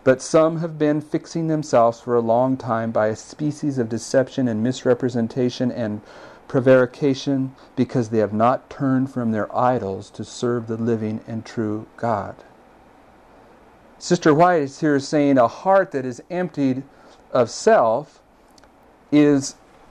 But some have been fixing themselves for a long time by a species of deception and misrepresentation and prevarication, because they have not turned from their idols to serve the living and true God. Sister White is here saying a heart that is emptied of self is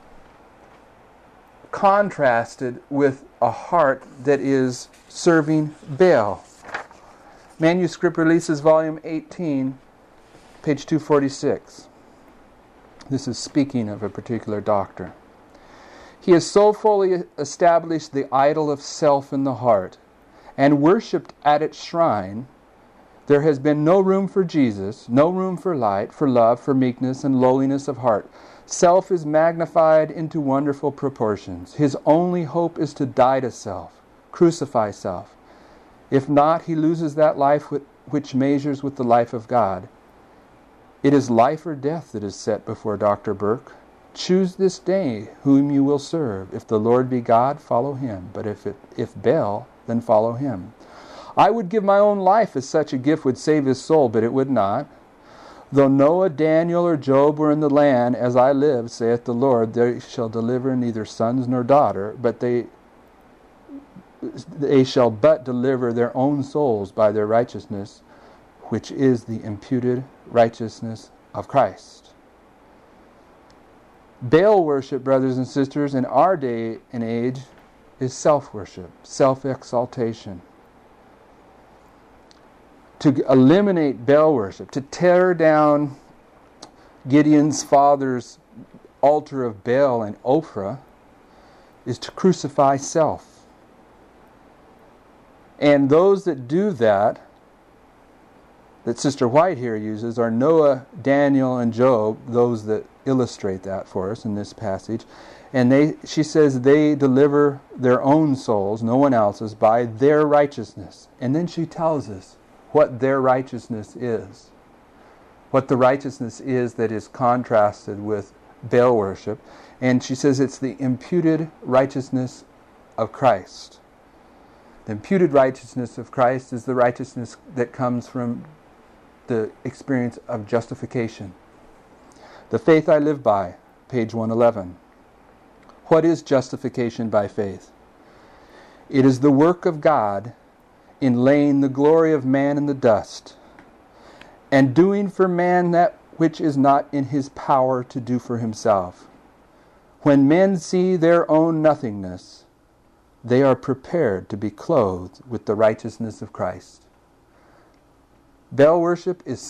contrasted with a heart that is serving Baal. Manuscript Releases, Volume 18, page 246. This is speaking of a particular doctor. He has so fully established the idol of self in the heart and worshipped at its shrine, there has been no room for Jesus, no room for light, for love, for meekness, and lowliness of heart. Self is magnified into wonderful proportions. His only hope is to die to self, crucify self. If not, he loses that life which measures with the life of God. It is life or death that is set before Dr. Burke. Choose this day whom you will serve. If the Lord be God, follow him. But if Baal, then follow him. I would give my own life if such a gift would save his soul, but it would not. Though Noah, Daniel, or Job were in the land, as I live, saith the Lord, they shall deliver neither sons nor daughter, but they shall but deliver their own souls by their righteousness, which is the imputed righteousness of Christ. Baal worship, brothers and sisters, in our day and age is self-worship, self-exaltation. To eliminate Baal worship, to tear down Gideon's father's altar of Baal and Ophrah, is to crucify self. And those that do that Sister White here uses, are Noah, Daniel, and Job, those that illustrate that for us in this passage. And she says they deliver their own souls, no one else's, by their righteousness. And then she tells us what their righteousness is. What the righteousness is that is contrasted with Baal worship. And she says it's the imputed righteousness of Christ. The imputed righteousness of Christ is the righteousness that comes from the experience of justification. The faith I live by, page 111. What is justification by faith? It is the work of God in laying the glory of man in the dust, and doing for man that which is not in his power to do for himself. When men see their own nothingness, they are prepared to be clothed with the righteousness of Christ. Baal worship is